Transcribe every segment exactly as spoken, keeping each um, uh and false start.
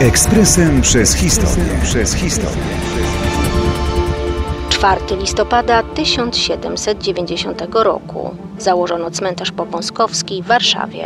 Ekspresem przez historię. Przez historię. czwartego listopada tysiąc siedemset dziewięćdziesiątego roku założono cmentarz powązkowski w Warszawie.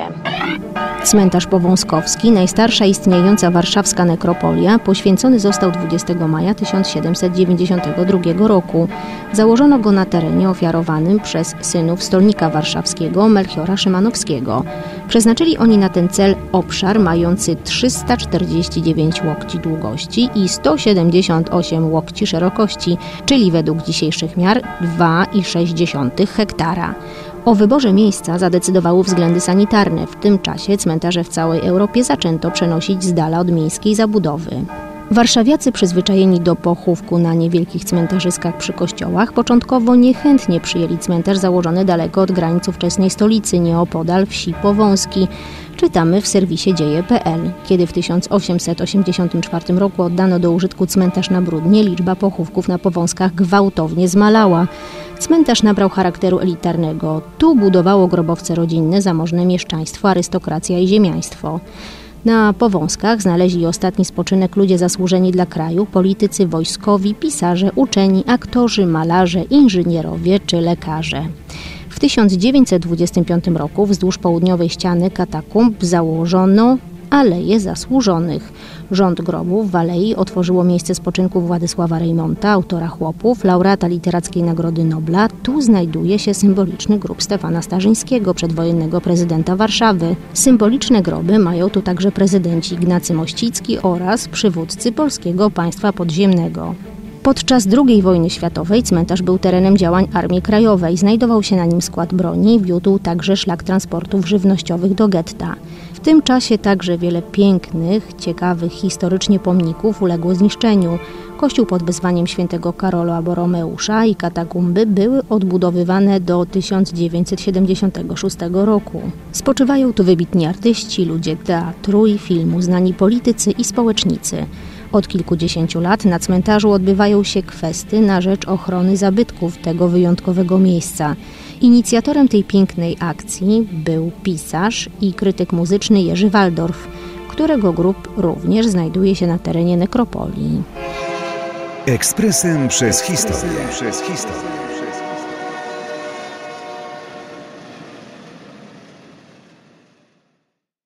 Cmentarz powązkowski, najstarsza istniejąca warszawska nekropolia, poświęcony został dwudziestego maja tysiąc siedemset dziewięćdziesiątego drugiego roku. Założono go na terenie ofiarowanym przez synów stolnika warszawskiego Melchiora Szymanowskiego. Przeznaczyli oni na ten cel obszar mający trzysta czterdzieści dziewięć łokci długości i sto siedemdziesiąt osiem łokci szerokości, czyli według dzisiejszych miar dwa i sześć dziesiątych hektara. O wyborze miejsca zadecydowały względy sanitarne. W tym czasie cmentarze w całej Europie zaczęto przenosić z dala od miejskiej zabudowy. Warszawiacy, przyzwyczajeni do pochówku na niewielkich cmentarzyskach przy kościołach, początkowo niechętnie przyjęli cmentarz założony daleko od granic ówczesnej stolicy, nieopodal wsi Powązki. Czytamy w serwisie dzieje kropka pe el. Kiedy w tysiąc osiemset osiemdziesiątym czwartym roku oddano do użytku cmentarz na Bródnie, liczba pochówków na Powązkach gwałtownie zmalała. Cmentarz nabrał charakteru elitarnego. Tu budowało grobowce rodzinne, zamożne mieszczaństwo, arystokracja i ziemiaństwo. Na Powązkach znaleźli ostatni spoczynek ludzie zasłużeni dla kraju, politycy, wojskowi, pisarze, uczeni, aktorzy, malarze, inżynierowie czy lekarze. W tysiąc dziewięćset dwudziestym piątym roku wzdłuż południowej ściany katakumb założono Aleję Zasłużonych. Rząd grobów w Alei otworzyło miejsce spoczynku Władysława Reymonta, autora Chłopów, laureata Literackiej Nagrody Nobla. Tu znajduje się symboliczny grób Stefana Starzyńskiego, przedwojennego prezydenta Warszawy. Symboliczne groby mają tu także prezydenci Ignacy Mościcki oraz przywódcy Polskiego Państwa Podziemnego. Podczas drugiej wojny światowej cmentarz był terenem działań Armii Krajowej. Znajdował się na nim skład broni, wiódł także szlak transportów żywnościowych do getta. W tym czasie także wiele pięknych, ciekawych historycznie pomników uległo zniszczeniu. Kościół pod wezwaniem świętego Karola Boromeusza i katakumby były odbudowywane do tysiąc dziewięćset siedemdziesiątego szóstego roku. Spoczywają tu wybitni artyści, ludzie teatru i filmu, znani politycy i społecznicy. Od kilkudziesięciu lat na cmentarzu odbywają się kwesty na rzecz ochrony zabytków tego wyjątkowego miejsca. Inicjatorem tej pięknej akcji był pisarz i krytyk muzyczny Jerzy Waldorf, którego grób również znajduje się na terenie nekropolii. Ekspresem przez historię. Przez historię.